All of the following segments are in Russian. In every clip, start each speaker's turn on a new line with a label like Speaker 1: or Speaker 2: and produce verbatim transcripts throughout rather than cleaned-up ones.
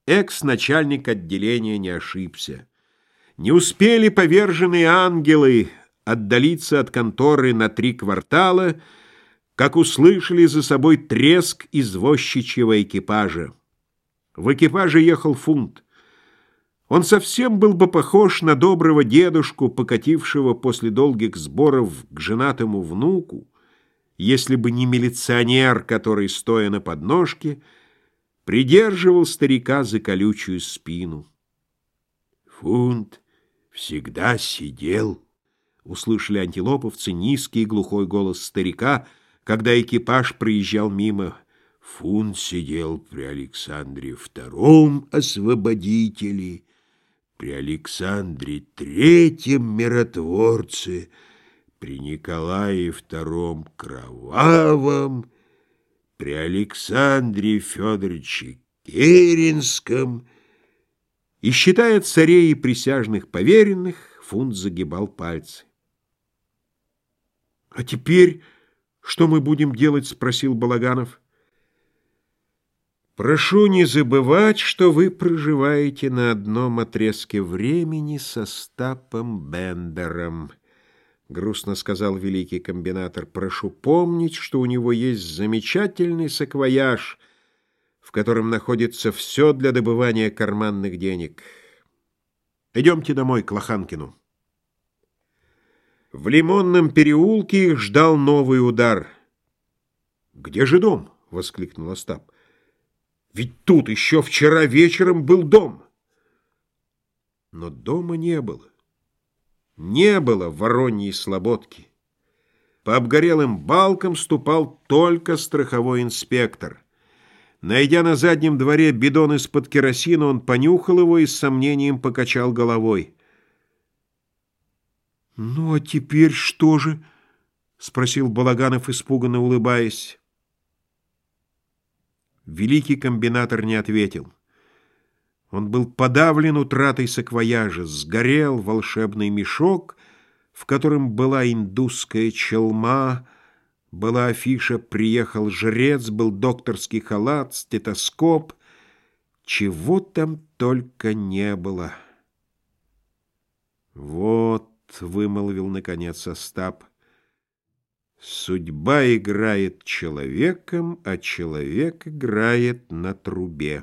Speaker 1: Экс-начальник отделения не ошибся. Не успели поверженные ангелы отдалиться от конторы на три квартала, как услышали за собой треск извозчичьего экипажа. В экипаже ехал Фунт. Он совсем был бы похож на доброго дедушку, покатившего после долгих сборов к женатому внуку, если бы не милиционер, который, стоя на подножке, придерживал старика за колючую спину.
Speaker 2: «Фунт всегда сидел», — услышали антилоповцы низкий и глухой голос старика, когда экипаж проезжал мимо. «Фунт сидел при Александре Втором освободителе, при Александре Третьем миротворце, при Николае Втором Кровавом, при Александре Федоровиче Керенском».
Speaker 1: И, считая царей и присяжных поверенных, Фунт загибал пальцы. — А теперь что мы будем делать? — спросил Балаганов. — Прошу не забывать, что вы проживаете на одном отрезке времени с Остапом Бендером, — грустно сказал великий комбинатор. — Прошу помнить, что у него есть замечательный саквояж, в котором находится все для добывания карманных денег. Идемте домой, к Лоханкину. В Лимонном переулке их ждал новый удар. — Где же дом? — воскликнул Остап. — Ведь тут еще вчера вечером был дом. Но дома не было. Не было Вороньей слободки. По обгорелым балкам ступал только страховой инспектор. Найдя на заднем дворе бидон из-под керосина, он понюхал его и с сомнением покачал головой. — Ну, а теперь что же? — спросил Балаганов, испуганно улыбаясь. Великий комбинатор не ответил. Он был подавлен утратой саквояжа. Сгорел волшебный мешок, в котором была индусская челма, была афиша «Приехал жрец», был докторский халат, стетоскоп. Чего там только не было. «Вот», — вымолвил наконец Остап, — «судьба играет человеком, а человек играет на трубе».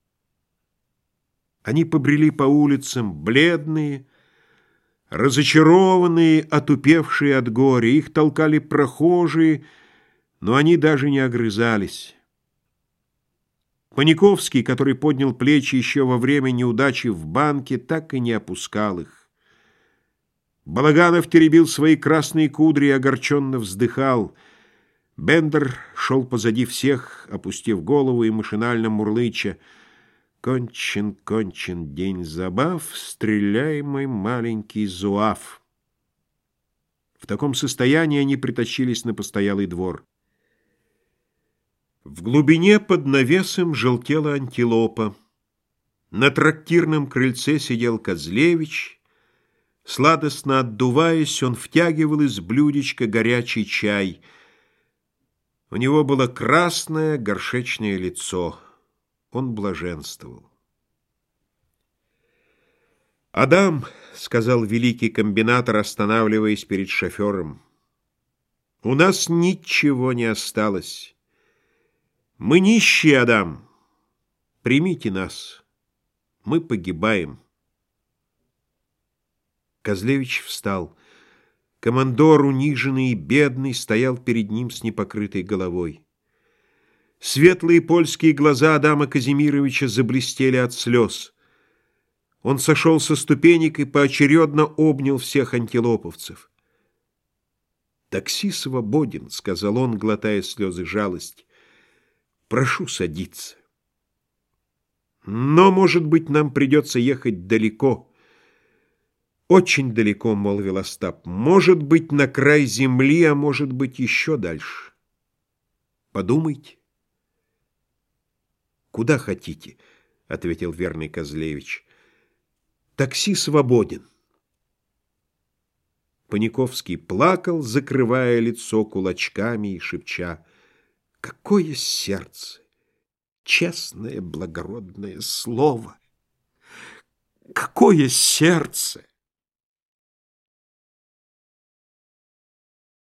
Speaker 1: Они побрели по улицам, бледные, разочарованные, отупевшие от горя. Их толкали прохожие, но они даже не огрызались. Паниковский, который поднял плечи еще во время неудачи в банке, так и не опускал их. Балаганов теребил свои красные кудри и огорченно вздыхал. Бендер шел позади всех, опустив голову и машинально мурлыча: «Кончен, кончен день забав, стреляй, мой маленький зуав». В таком состоянии они притащились на постоялый двор. В глубине под навесом желтела антилопа. На трактирном крыльце сидел Козлевич. Сладостно отдуваясь, он втягивал из блюдечка горячий чай. У него было красное горшечное лицо. Он блаженствовал. «Адам», — сказал великий комбинатор, останавливаясь перед шофером, — «у нас ничего не осталось. Мы нищие, Адам. Примите нас. Мы погибаем». Козлевич встал. Командор, униженный и бедный, стоял перед ним с непокрытой головой. Светлые польские глаза Адама Казимировича заблестели от слез. Он сошел со ступенек и поочередно обнял всех антилоповцев. «Такси свободен», — сказал он, глотая слезы жалости. «Прошу садиться. Но, может быть, нам придется ехать далеко». «Очень далеко», — молвил Остап. «Может быть, на край земли, а может быть, еще дальше. Подумайте». «Куда хотите?» — ответил верный Козлевич. «Такси свободен». Паниковский плакал, закрывая лицо кулачками и шепча: «Какое сердце! честное благородное слово! Какое сердце!